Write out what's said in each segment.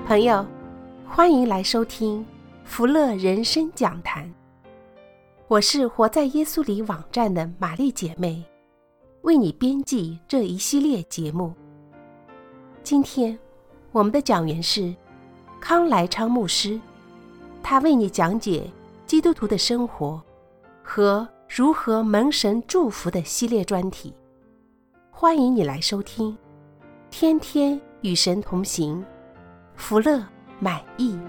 朋友，欢迎来收听福乐人生讲坛。我是活在耶稣里网站的玛丽姐妹，为你编辑这一系列节目。今天我们的讲员是康来昌牧师，他为你讲解基督徒的生活和如何蒙神祝福的系列专题。欢迎你来收听，天天与神同行，福乐满意。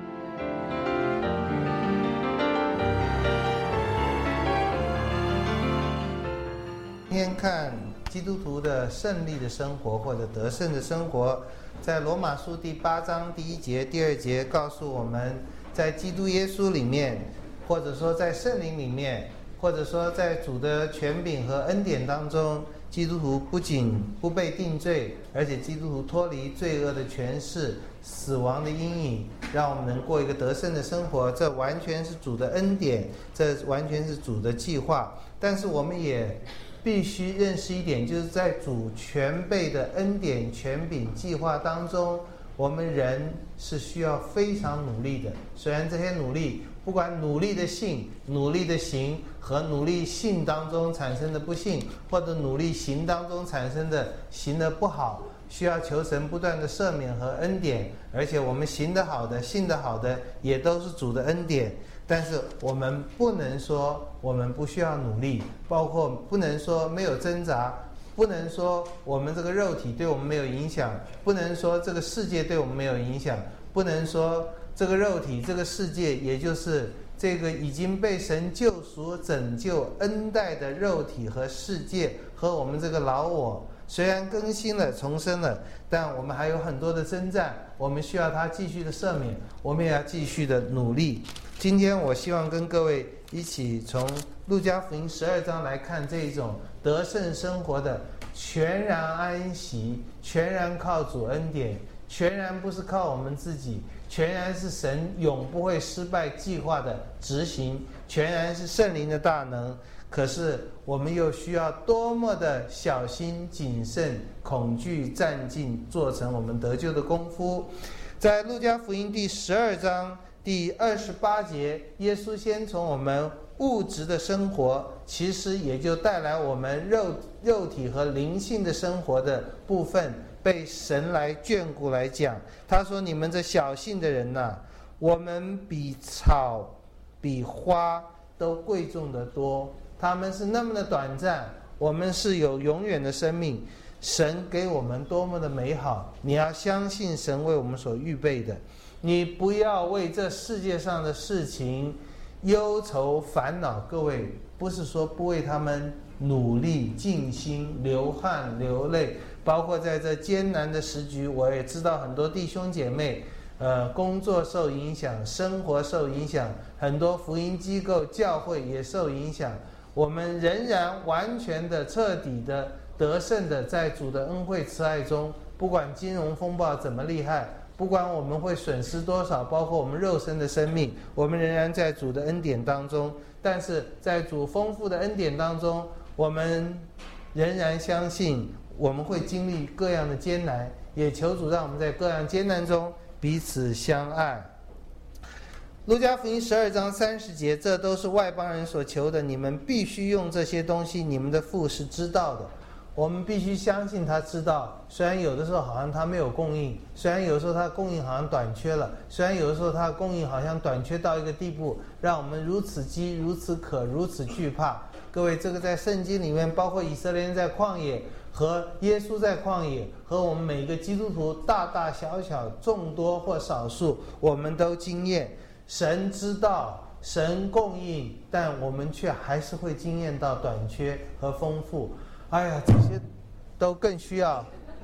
今天看基督徒的胜利的生活或者得胜的生活，在罗马书第8章第1节、第2节告诉我们，在基督耶稣里面，或者说在圣灵里面，或者说在主的权柄和恩典当中，基督徒不仅不被定罪，而且基督徒脱离罪恶的权势、死亡的阴影，让我们能过一个得胜的生活。这完全是主的恩典，这完全是主的计划。但是我们也必须认识一点，就是在主全备的恩典权柄计划当中，我们人是需要非常努力的。虽然这些努力，不管努力的信、努力的行和努力信当中产生的不幸，或者努力行当中产生的行得不好，需要求神不断的赦免和恩典。而且我们行得好的、信得好的，也都是主的恩典。但是我们不能说我们不需要努力，包括不能说没有挣扎，不能说我们这个肉体对我们没有影响，不能说这个世界对我们没有影响，不能说这个肉体、这个世界，也就是这个已经被神救赎、拯救、恩待的肉体和世界和我们这个老我，虽然更新了、重生了，但我们还有很多的征战，我们需要他继续的赦免，我们也要继续的努力。今天我希望跟各位一起从路加福音12章来看这一种得胜生活的全然安息，全然靠主恩典，全然不是靠我们自己，全然是神永不会失败计划的执行，全然是圣灵的大能。可是我们又需要多么的小心谨慎、恐惧战兢，做成我们得救的功夫。在路加福音第12章第28节，耶稣先从我们物质的生活，其实也就带来我们肉体和灵性的生活的部分，被神来眷顾来讲。他说：你们这小信的人呐，我们比草比花都贵重得多，他们是那么的短暂，我们是有永远的生命。神给我们多么的美好，你要相信神为我们所预备的。你不要为这世界上的事情忧愁烦恼。各位，不是说不为他们努力尽心流汗流泪，包括在这艰难的时局，我也知道很多弟兄姐妹工作受影响，生活受影响，很多福音机构教会也受影响。我们仍然完全的彻底的得胜的在主的恩惠慈爱中，不管金融风暴怎么厉害，不管我们会损失多少，包括我们肉身的生命，我们仍然在主的恩典当中。但是在主丰富的恩典当中，我们仍然相信我们会经历各样的艰难，也求主让我们在各样艰难中彼此相爱。路加福音12章30节，这都是外邦人所求的，你们必须用这些东西，你们的父是知道的。我们必须相信他知道，虽然有的时候好像他没有供应，虽然有的时候他供应好像短缺了，虽然有的时候他的供应好像短缺到一个地步，让我们如此饥、如此渴、如此惧怕。各位，这个在圣经里面，包括以色列人在旷野，和耶稣在旷野，和我们每一个基督徒大大小小、众多或少数，我们都经验。神知道，神供应，但我们却还是会经验到短缺和丰富。哎呀，这些都更需要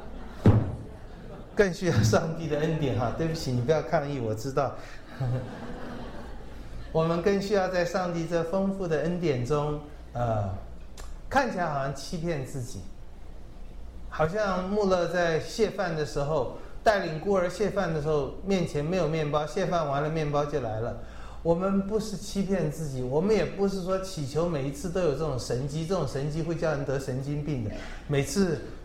上帝的恩典哈。对不起，你不要抗议，我知道。我们更需要在上帝这丰富的恩典中，看起来好像欺骗自己，好像穆勒在谢饭的时候，带领孤儿谢饭的时候，面前没有面包，谢饭完了面包就来了。我们不是欺骗自己，我们也不是说祈求每一次都有这种神迹，这种神迹会叫人得神经病的。每次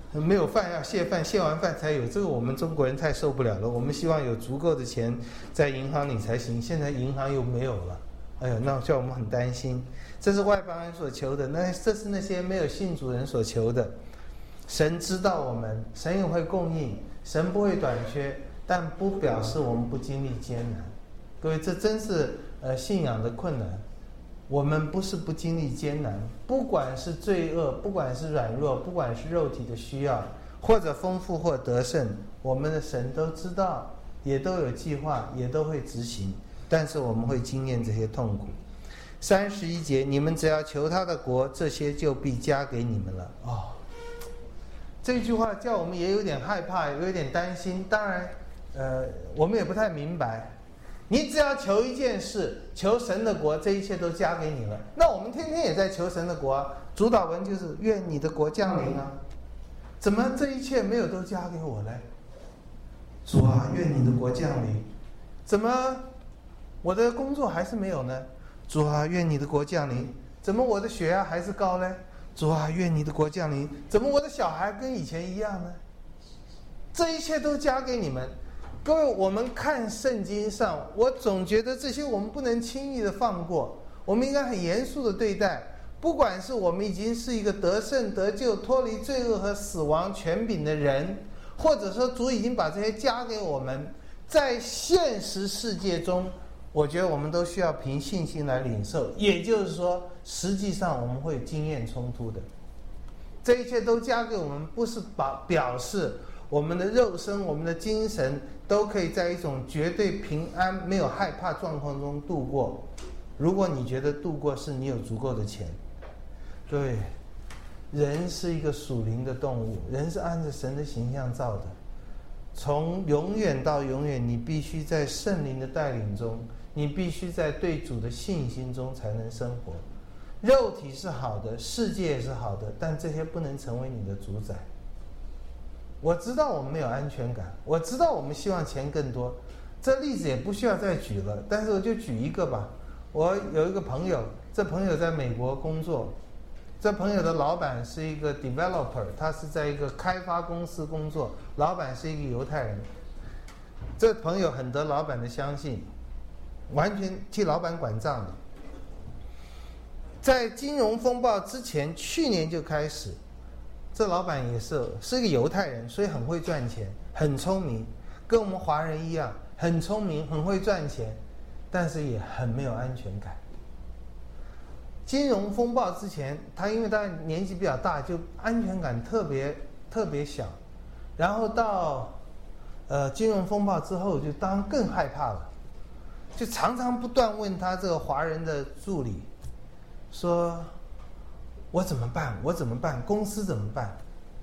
没有饭要谢饭，谢完饭才有，这个我们中国人太受不了了。我们希望有足够的钱在银行里才行，现在银行又没有了，哎呦，那叫我们很担心。这是外邦人所求的，那这是那些没有信主人所求的。神知道我们，神也会供应，神不会短缺，但不表示我们不经历艰难。各位，这真是信仰的困难。我们不是不经历艰难，不管是罪恶，不管是软弱，不管是肉体的需要，或者丰富或得胜，我们的神都知道，也都有计划，也都会执行。但是我们会经验这些痛苦。31节，你们只要求他的国，这些就必加给你们了。哦，这句话叫我们也有点害怕，有点担心。当然，我们也不太明白。你只要求一件事，求神的国，这一切都加给你了。那我们天天也在求神的国啊，主祷文就是愿你的国降临啊。怎么这一切没有都加给我呢？主啊，愿你的国降临。怎么我的工作还是没有呢？主啊，愿你的国降临。怎么我的血压还是高呢？主啊，愿你的国降临。怎么我的小孩跟以前一样呢？这一切都加给你们。各位，我们看圣经上，我总觉得这些我们不能轻易的放过，我们应该很严肃的对待。不管是我们已经是一个得胜得救、脱离罪恶和死亡权柄的人，或者说主已经把这些加给我们，在现实世界中，我觉得我们都需要凭信心来领受。也就是说，实际上我们会经验冲突的。这一切都加给我们，不是表示我们的肉身、我们的精神都可以在一种绝对平安、没有害怕状况中度过。如果你觉得度过是你有足够的钱，各位，人是一个属灵的动物，人是按着神的形象造的。从永远到永远，你必须在圣灵的带领中，你必须在对主的信心中才能生活。肉体是好的，世界也是好的，但这些不能成为你的主宰。我知道我们没有安全感，我知道我们希望钱更多，这例子也不需要再举了，但是我就举一个吧。我有一个朋友，这朋友在美国工作，这朋友的老板是一个 developer， 他是在一个开发公司工作，老板是一个犹太人。这朋友很得老板的相信，完全替老板管账的。在金融风暴之前，去年就开始，这老板也是一个犹太人，所以很会赚钱，很聪明，跟我们华人一样，很聪明，很会赚钱，但是也很没有安全感。金融风暴之前，因为他年纪比较大，就安全感特别小，然后到金融风暴之后，就当然更害怕了，就常常不断问他这个华人的助理说，我怎么办？我怎么办？公司怎么办？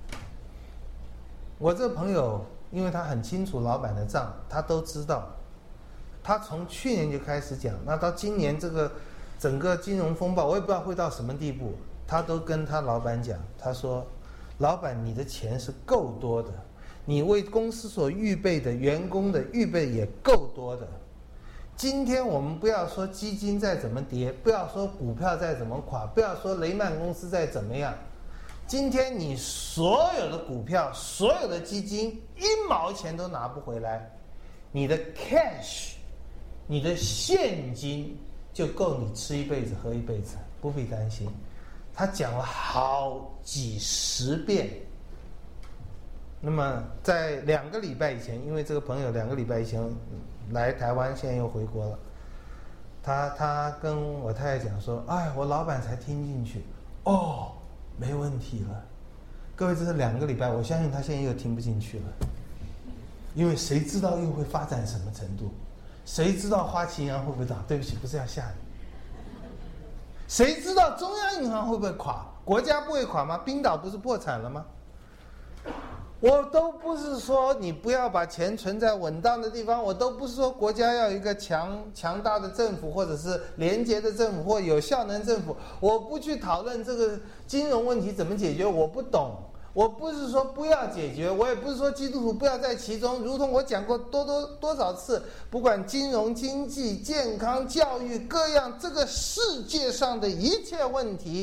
我这个朋友，因为他很清楚老板的账，他都知道。他从去年就开始讲，那到今年这个整个金融风暴，我也不知道会到什么地步，他都跟他老板讲，他说：“老板，你的钱是够多的，你为公司所预备的员工的预备也够多的。今天我们不要说基金再怎么跌，不要说股票再怎么垮，不要说雷曼公司再怎么样，今天你所有的股票、所有的基金1毛钱都拿不回来，你的 cash， 你的现金就够你吃一辈子、喝一辈子，不必担心。”他讲了好几十遍。那么在2个礼拜以前，因为这个朋友2个礼拜以前来台湾，现在又回国了。他跟我太太讲说：“哎，我老板才听进去，哦，没问题了。”各位，这是2个礼拜，我相信他现在又听不进去了，因为谁知道又会发展什么程度？谁知道花旗银行会不会倒？对不起，不是要吓你。谁知道中央银行会不会垮？国家不会垮吗？冰岛不是破产了吗？我都不是说你不要把钱存在稳当的地方，我都不是说国家要有一个强大的政府，或者是廉洁的政府，或有效能政府。我不去讨论这个金融问题怎么解决，我不懂。我不是说不要解决，我也不是说基督徒不要在其中。如同我讲过多少次，不管金融、经济、健康、教育各样，这个世界上的一切问题，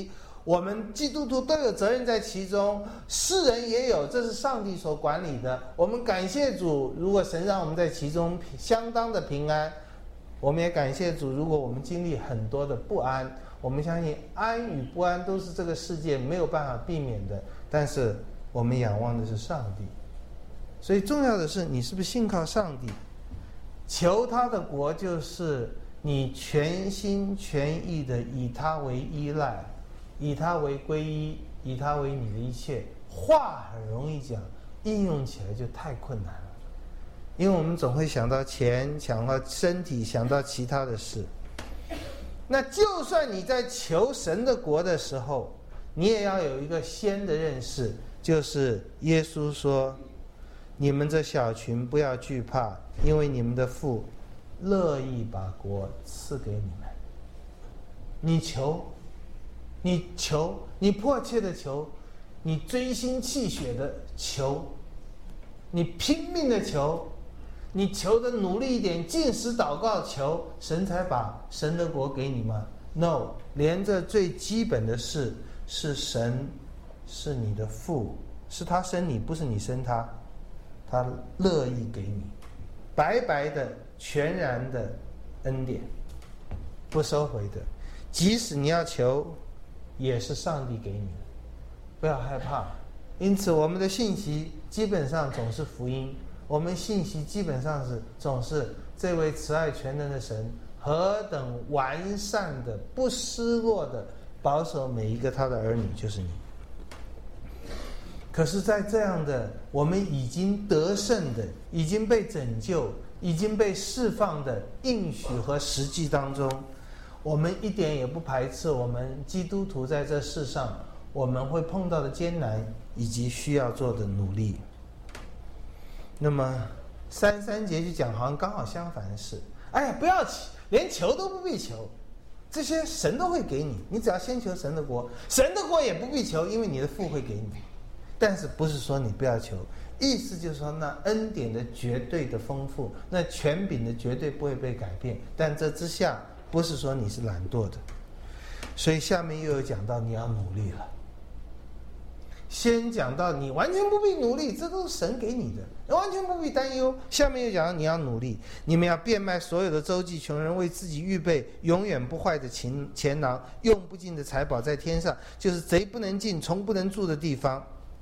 我们基督徒都有责任在其中，世人也有，这是上帝所管理的。我们感谢主，如果神让我们在其中相当的平安，我们也感谢主，如果我们经历很多的不安，我们相信安与不安都是这个世界没有办法避免的，但是我们仰望的是上帝。所以重要的是你是不是信靠上帝，求他的国，就是你全心全意的以他为依赖，以他为皈依，以他为你的一切。话很容易讲，应用起来就太困难了，因为我们总会想到钱，想到身体，想到其他的事。那就算你在求神的国的时候，你也要有一个先的认识，就是耶稣说，你们这小群不要惧怕，因为你们的父乐意把国赐给你们。你求，你迫切的求，你追心泣血的求，你拼命的求，你求的努力一点，禁食祷告求，神才把神的国给你吗？ No， 连这最基本的事是神是你的父，是他生你，不是你生他，他乐意给你白白的全然的恩典，不收回的。即使你要求，也是上帝给你的，不要害怕。因此我们的信息基本上总是福音，我们信息基本上总是这位慈爱全能的神何等完善的不失落的保守每一个他的儿女，就是你。可是在这样的我们已经得胜的，已经被拯救，已经被释放的应许和实际当中，我们一点也不排斥我们基督徒在这世上我们会碰到的艰难以及需要做的努力。那么33节就讲好像刚好相反的事，哎呀，不要连求都不必求，这些神都会给你，你只要先求神的国，神的国也不必求，因为你的父会给你。但是不是说你不要求，意思就是说那恩典的绝对的丰富，那权柄的绝对不会被改变，但这之下不是说你是懒惰的。所以下面又有讲到你要努力了，先讲到你完全不必努力，这都是神给你的，完全不必担忧。下面又讲到你要努力，你们要变卖所有的周济穷人，为自己预备永远不坏的钱囊，用不尽的财宝在天上，就是贼不能进，虫不能住的地方。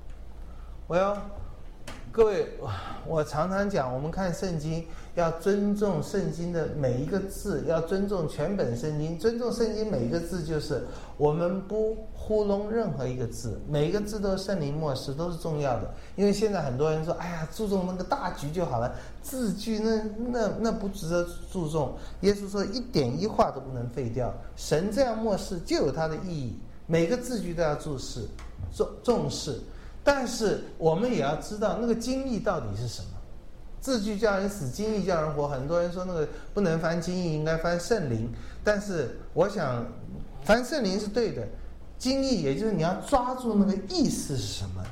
各位，我常常讲，我们看圣经要尊重圣经的每一个字，要尊重全本圣经。尊重圣经每一个字，就是我们不糊弄任何一个字，每一个字都是圣灵默示，都是重要的。因为现在很多人说，哎呀，注重那个大局就好了，字句那不值得注重。耶稣说一点一画都不能废掉，神这样默示就有它的意义，每个字句都要重视。但是我们也要知道那个经义到底是什么。字句叫人死，经义叫人活。很多人说那个不能翻经义，应该翻圣灵。但是我想翻圣灵是对的，经义也就是你要抓住那个意思是什么。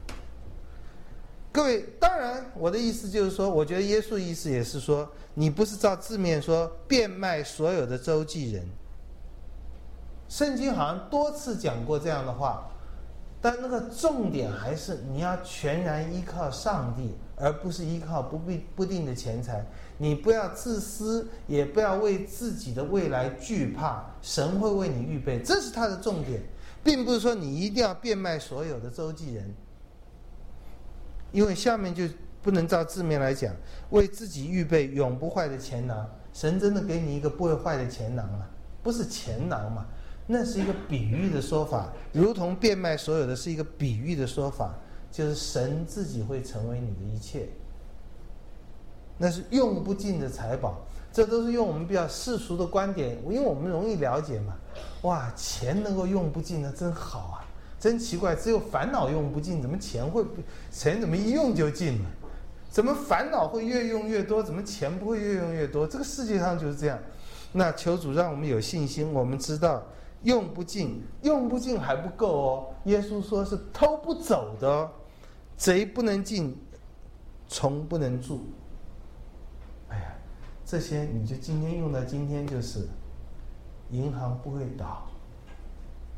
各位，当然我的意思就是说，我觉得耶稣意思也是说，你不是照字面说变卖所有的周济人。圣经好像多次讲过这样的话，但那个重点还是你要全然依靠上帝，而不是依靠不定的钱财。你不要自私，也不要为自己的未来惧怕，神会为你预备，这是他的重点，并不是说你一定要变卖所有的周济人。因为下面就不能照字面来讲，为自己预备永不坏的钱囊。神真的给你一个不会坏的钱囊了，不是钱囊嘛？那是一个比喻的说法，如同变卖所有的是一个比喻的说法，就是神自己会成为你的一切，那是用不尽的财宝。这都是用我们比较世俗的观点，因为我们容易了解嘛。哇，钱能够用不尽，那真好啊！真奇怪，只有烦恼用不尽，怎么钱怎么一用就尽了？怎么烦恼会越用越多？怎么钱不会越用越多？这个世界上就是这样。那求主让我们有信心，我们知道用不尽还不够哦。耶稣说是偷不走的哦，贼不能进，虫不能住。哎呀，这些你就今天用到今天，就是银行不会倒，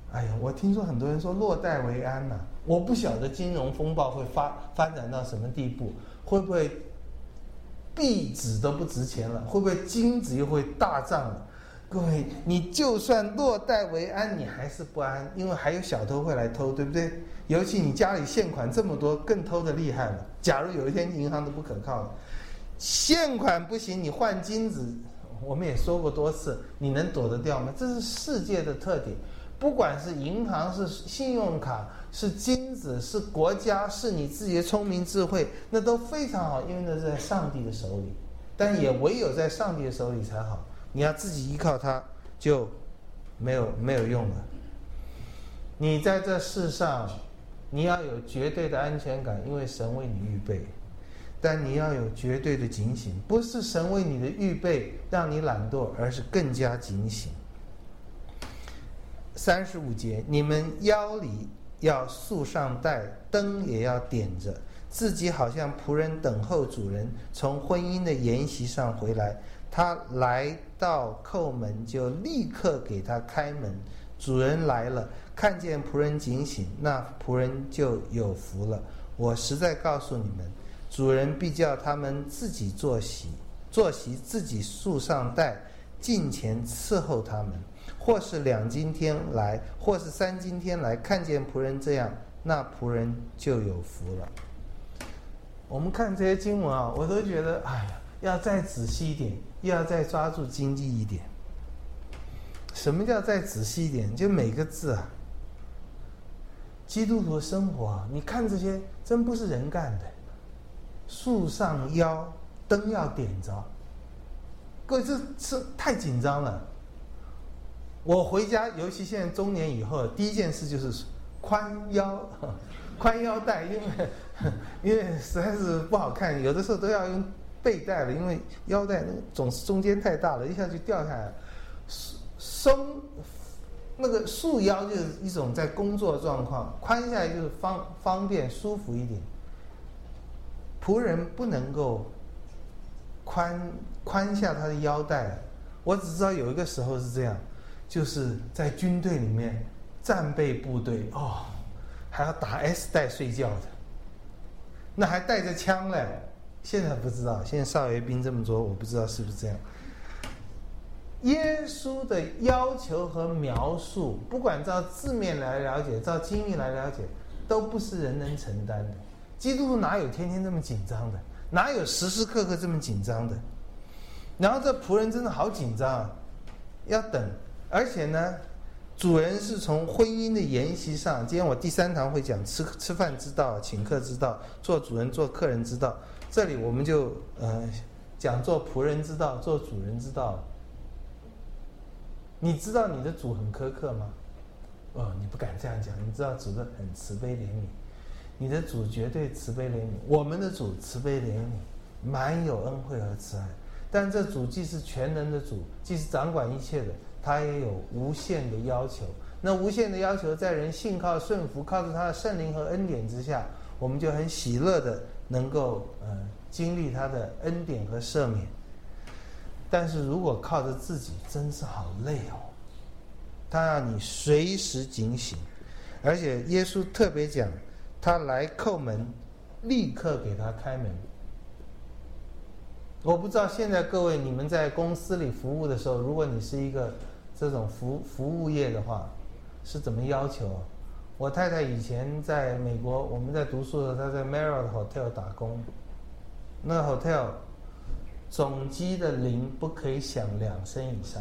哎呀，我听说很多人说落袋为安呐，我不晓得金融风暴会发展到什么地步，会不会币纸都不值钱了，会不会金子又会大涨了？各位，你就算落袋为安，你还是不安，因为还有小偷会来偷，对不对？尤其你家里现款这么多，更偷的厉害了。假如有一天银行都不可靠了，现款不行，你换金子，我们也说过多次，你能躲得掉吗？这是世界的特点，不管是银行、是信用卡、是金子、是国家、是你自己的聪明智慧，那都非常好，因为那是在上帝的手里。但也唯有在上帝的手里才好。你要自己依靠它，就没有用了。你在这世上，你要有绝对的安全感，因为神为你预备。但你要有绝对的警醒，不是神为你的预备让你懒惰，而是更加警醒。35节，你们腰里要束上带，灯也要点着，自己好像仆人等候主人从婚姻的筵席上回来，他来到叩门，就立刻给他开门。主人来了，看见仆人警醒，那仆人就有福了。我实在告诉你们，主人必叫他们自己坐席自己束上带，近前伺候他们。或是2今天来，或是3今天来，看见仆人这样，那仆人就有福了。我们看这些经文啊，我都觉得，哎呀，要再仔细一点，又要再抓住经济一点。什么叫再仔细一点？就每个字啊，基督徒生活啊，你看这些真不是人干的。束上腰，灯要点着。各位，这太紧张了。我回家，尤其现在中年以后，第一件事就是宽腰带，因为实在是不好看，有的时候都要用背带了，因为腰带那个总是中间太大了，一下就掉下来。松那个束腰就是一种在工作状况，宽下来就是方便舒服一点。仆人不能够宽下他的腰带，我只知道有一个时候是这样，就是在军队里面战备部队哦，还要打 S 带睡觉的，那还带着枪嘞。现在不知道，现在少爷兵这么多，我不知道是不是这样。耶稣的要求和描述，不管照字面来了解，照经义来了解，都不是人能承担的。基督徒哪有天天这么紧张的？哪有时时刻刻这么紧张的？然后这仆人真的好紧张啊，要等，而且呢，主人是从婚姻的筵席上，今天我第3堂会讲吃饭之道、请客之道、做主人做客人之道，这里我们就讲做仆人之道、做主人之道。你知道你的主很苛刻吗？你不敢这样讲。你知道主的很慈悲怜悯，你的主绝对慈悲怜悯。我们的主慈悲怜悯，满有恩惠和慈爱。但这主既是全能的主，既是掌管一切的，他也有无限的要求。那无限的要求，在人信靠顺服，靠着他的圣灵和恩典之下，我们就很喜乐的能够经历他的恩典和赦免。但是如果靠着自己，真是好累哦。他让你随时警醒，而且耶稣特别讲，他来叩门，立刻给他开门。我不知道现在各位你们在公司里服务的时候，如果你是一个这种服务业的话，是怎么要求？我太太以前在美国，我们在读书的时候，她在 Marriott Hotel 打工，那个 hotel。总机的铃不可以响2声以上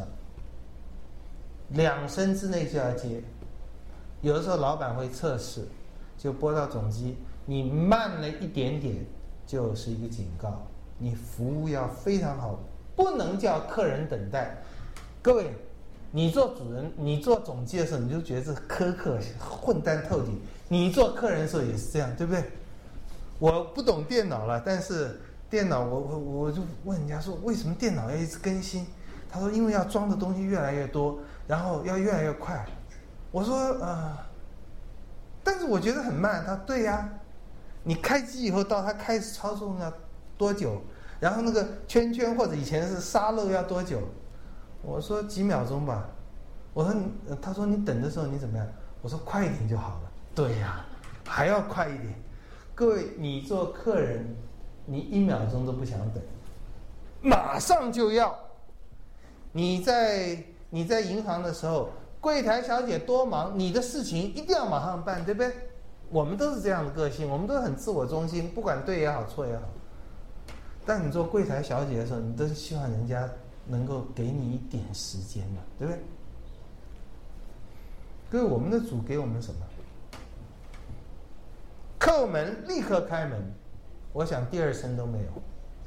，2声之内就要接。有的时候老板会测试，就拨到总机，你慢了一点点就是一个警告。你服务要非常好，不能叫客人等待。各位，你做主人，你做总机的时候，你就觉得这苛刻混蛋透顶。你做客人的时候也是这样，对不对？我不懂电脑了，但是电脑我就问人家说，为什么电脑要一直更新？他说因为要装的东西越来越多，然后要越来越快。我说但是我觉得很慢。他对呀，你开机以后到它开始操纵要多久？然后那个圈圈或者以前是沙漏要多久？我说几秒钟吧。 我说他说你等的时候你怎么样？我说快一点就好了。对呀，还要快一点。各位，你做客人，你1秒钟都不想等，马上就要。你在银行的时候，柜台小姐多忙，你的事情一定要马上办，对不对？我们都是这样的个性，我们都很自我中心，不管对也好错也好。但你做柜台小姐的时候，你都是希望人家能够给你一点时间嘛，对不对？各位，我们的主给我们什么？叩门立刻开门，我想第2声都没有。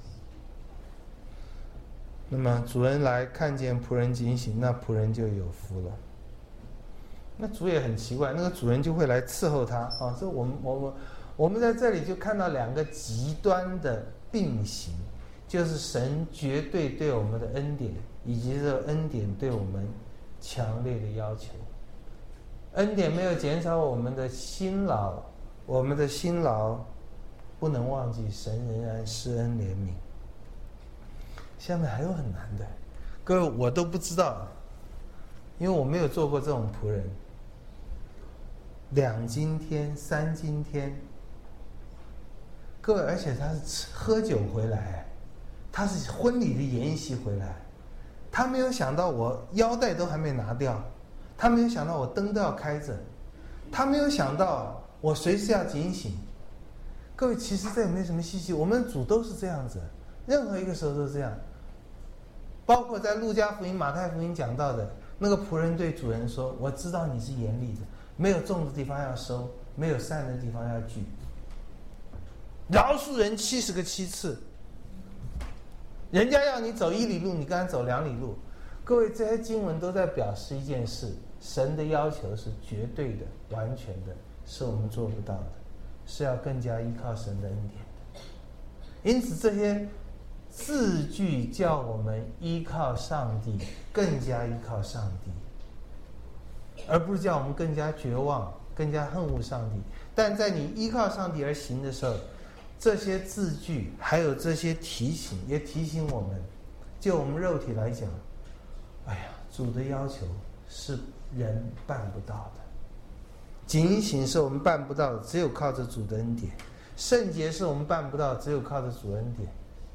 那么主人来看见仆人警醒，那仆人就有福了。那主也很奇怪，那个主人就会来伺候他啊。所以我们在这里就看到2个极端的并行，就是神绝对对我们的恩典，以及这个恩典对我们强烈的要求。恩典没有减少我们的辛劳，我们的辛劳不能忘记神仍然施恩怜悯。下面还有很难的，各位我都不知道，因为我没有做过这种仆人。2金天3金天，各位，而且他是喝酒回来，他是婚礼的筵席回来，他没有想到我腰带都还没拿掉，他没有想到我灯都要开着，他没有想到我随时要警醒。各位，其实这也没什么稀奇，我们的主都是这样子，任何一个时候都是这样。包括在路加福音、马太福音讲到的那个仆人对主人说：“我知道你是严厉的，没有种的地方要收，没有善的地方要聚。饶恕人70个7次，人家要你走1里路，你跟他走2里路。”各位，这些经文都在表示一件事：神的要求是绝对的、完全的，是我们做不到的，是要更加依靠神的恩典的。因此，这些字句叫我们依靠上帝，更加依靠上帝，而不是叫我们更加绝望、更加恨恶上帝。但在你依靠上帝而行的时候，这些字句还有这些提醒，也提醒我们，就我们肉体来讲，哎呀，主的要求是人办不到的，警醒是我们办不到的，只有靠着主的恩典；圣洁是我们办不到的，只有靠着主恩典。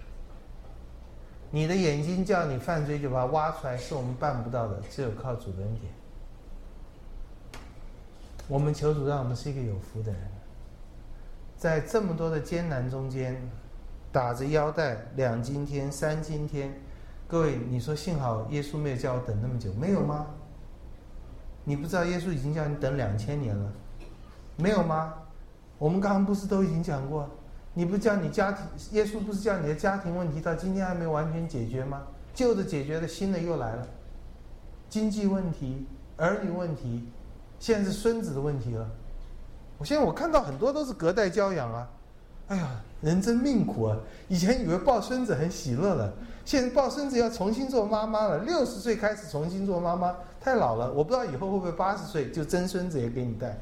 你的眼睛叫你犯罪就把它挖出来，是我们办不到的，只有靠主的恩典。我们求主让我们是一个有福的人，在这么多的艰难中间，打着腰带2金天3金天。各位，你说幸好耶稣没有叫我等那么久，没有吗？你不知道耶稣已经叫你等2000年了，没有吗？我们刚刚不是都已经讲过，你不叫你家庭，耶稣不是叫你的家庭问题到今天还没完全解决吗？旧的解决了，新的又来了，经济问题、儿女问题，现在是孙子的问题了。现在我看到很多都是隔代教养啊，哎呀，人真命苦啊！以前以为抱孙子很喜乐了，现在抱孙子要重新做妈妈了，60岁开始重新做妈妈，太老了。我不知道以后会不会80岁就真孙子也给你带。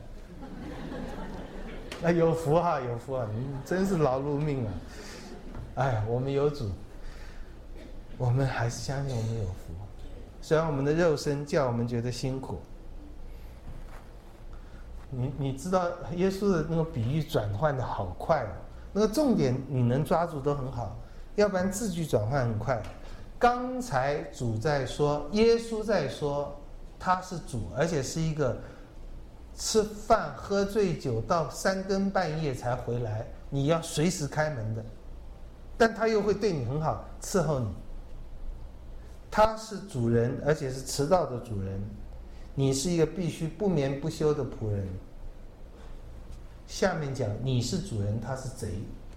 哎，有福哈，有福啊！你真是劳碌命啊！哎，我们有主，我们还是相信我们有福，虽然我们的肉身叫我们觉得辛苦。你知道耶稣的那个比喻转换的好快哦，那个重点你能抓住都很好，要不然字句转换很快。刚才主在说，耶稣在说他是主，而且是一个吃饭喝醉酒到3更半夜才回来，你要随时开门的，但他又会对你很好，伺候你。他是主人，而且是迟到的主人，你是一个必须不眠不休的仆人。下面讲你是主人，他是贼。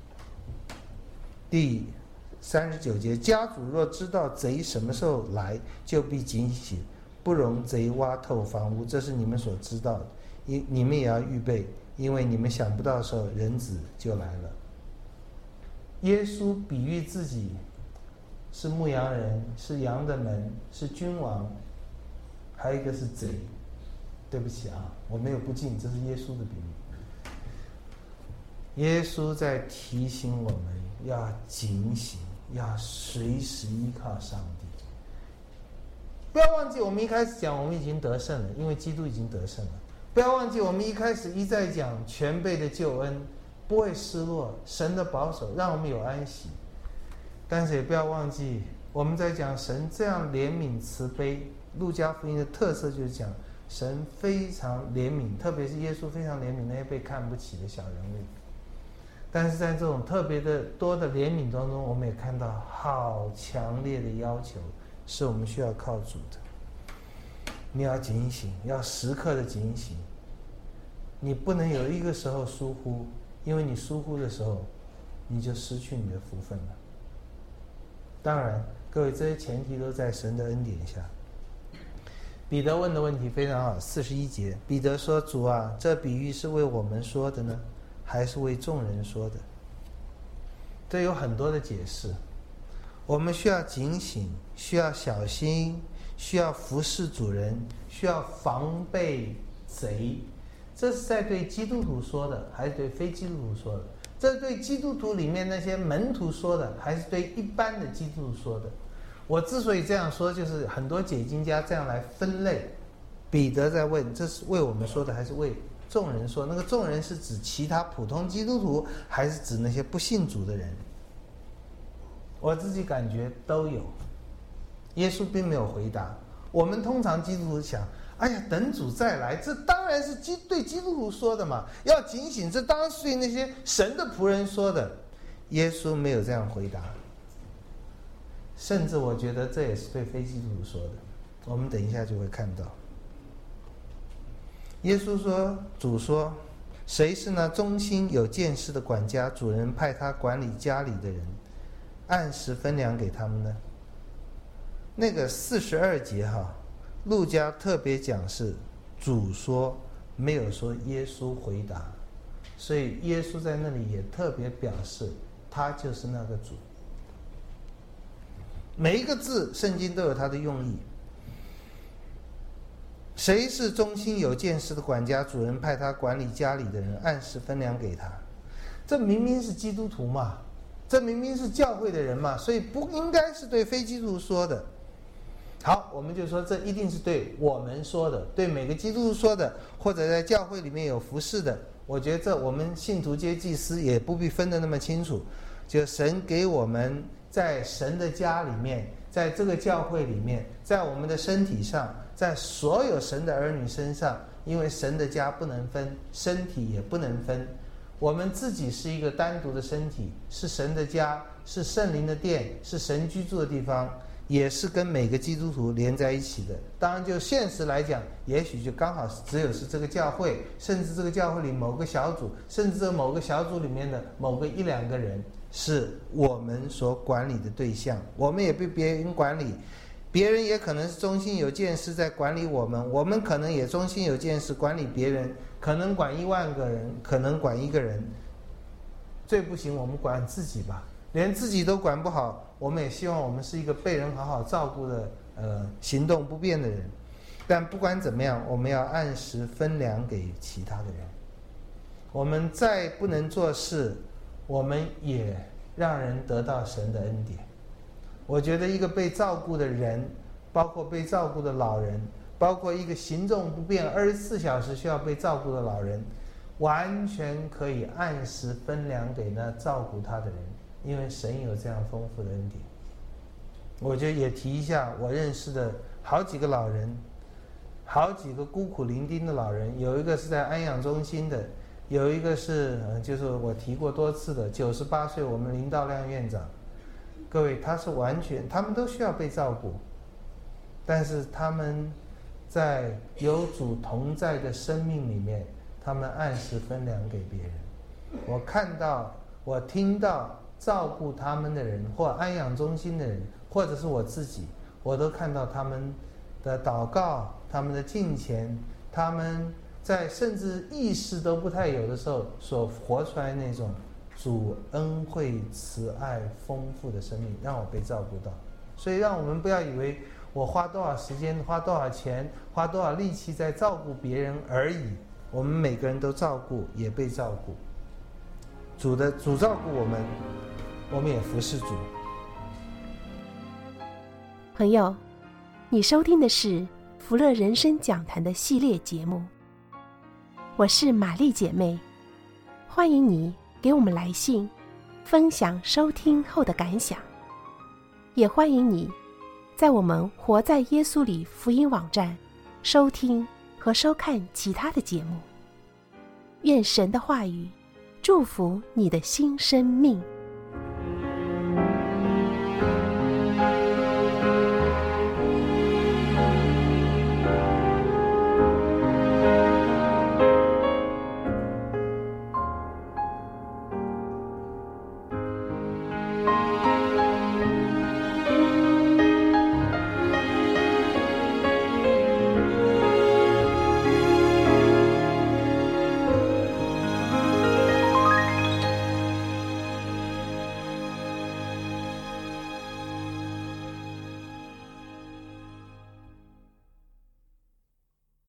第39节，家主若知道贼什么时候来，就必警醒，不容贼挖透房屋。这是你们所知道的，你们也要预备，因为你们想不到的时候，人子就来了。耶稣比喻自己是牧羊人，是羊的门，是君王，还有一个是贼。对不起啊，我没有不敬，这是耶稣的比喻。耶稣在提醒我们要警醒，要随时依靠上帝， 不要忘记我们一开始讲我们已经得胜了，因为基督已经得胜了。不要忘记我们一开始一再讲全备的救恩不会失落，神的保守让我们有安息。但是也不要忘记我们在讲神这样怜悯慈悲，路加福音的特色就是讲神非常怜悯，特别是耶稣非常怜悯那些被看不起的小人物。但是在这种特别的多的怜悯当中，我们也看到好强烈的要求，是我们需要靠主的。你要警醒，要时刻的警醒，你不能有一个时候疏忽，因为你疏忽的时候，你就失去你的福分了。当然，各位，这些前提都在神的恩典下。彼得问的问题非常好，41节，彼得说：“主啊，这比喻是为我们说的呢，还是为众人说的？”这有很多的解释。我们需要警醒，需要小心，需要服侍主人，需要防备贼。这是在对基督徒说的，还是对非基督徒说的？这是对基督徒里面那些门徒说的，还是对一般的基督徒说的？我之所以这样说，就是很多解经家这样来分类。彼得在问，这是为我们说的，还是为众人说？那个众人是指其他普通基督徒，还是指那些不信主的人？我自己感觉都有。耶稣并没有回答。我们通常基督徒想，哎呀，等主再来，这当然是对基督徒说的嘛，要警醒，这当然是对那些神的仆人说的。耶稣没有这样回答，甚至我觉得这也是对非基督徒说的。我们等一下就会看到。耶稣说，主说，谁是那忠心有见识的管家，主人派他管理家里的人，按时分粮给他们呢？那个42节路加特别讲是主说，没有说耶稣回答，所以耶稣在那里也特别表示他就是那个主。每一个字圣经都有它的用意。谁是忠心有见识的管家，主人派他管理家里的人，按时分粮给他。这明明是基督徒嘛，这明明是教会的人嘛，所以不应该是对非基督徒说的。好，我们就说这一定是对我们说的，对每个基督徒说的，或者在教会里面有服侍的。我觉得这我们信徒皆祭司也不必分得那么清楚，就神给我们在神的家里面，在这个教会里面，在我们的身体上，在所有神的儿女身上，因为神的家不能分，身体也不能分。我们自己是一个单独的身体，是神的家，是圣灵的殿，是神居住的地方，也是跟每个基督徒连在一起的。当然就现实来讲，也许就刚好只有是这个教会，甚至这个教会里某个小组，甚至这某个小组里面的某个1-2个人是我们所管理的对象，我们也被别人管理，别人也可能是忠心有见识在管理我们，我们可能也忠心有见识管理别人，可能管10000个人，可能管1个人。最不行我们管自己吧，连自己都管不好，我们也希望我们是一个被人好好照顾的行动不便的人。但不管怎么样，我们要按时分粮给其他的人。我们再不能做事，我们也让人得到神的恩典。我觉得一个被照顾的人，包括被照顾的老人，包括一个行动不便24小时需要被照顾的老人，完全可以按时分粮给那照顾他的人，因为神有这样丰富的恩典。我就也提一下我认识的好几个老人，好几个孤苦伶仃的老人，有一个是在安养中心的，有一个是就是我提过多次的98岁我们林道亮院长。各位，他是完全，他们都需要被照顾，但是他们在有主同在的生命里面，他们按时分粮给别人。我看到，我听到照顾他们的人，或安养中心的人，或者是我自己，我都看到他们的祷告，他们的敬虔，他们在甚至意识都不太有的时候所活出来那种主恩惠慈爱丰富的生命，让我被照顾到。所以让我们不要以为我花多少时间，花多少钱，花多少力气在照顾别人而已。我们每个人都照顾，也被照顾。主照顾我们，我们也服侍主。 朋友， 你收听的是福乐人生讲坛的系列节目，我是玛丽姐妹，欢迎你给我们来信，分享收听后的感想，也欢迎你在我们活在耶稣里福音网站收听和收看其他的节目。愿神的话语祝福你的新生命。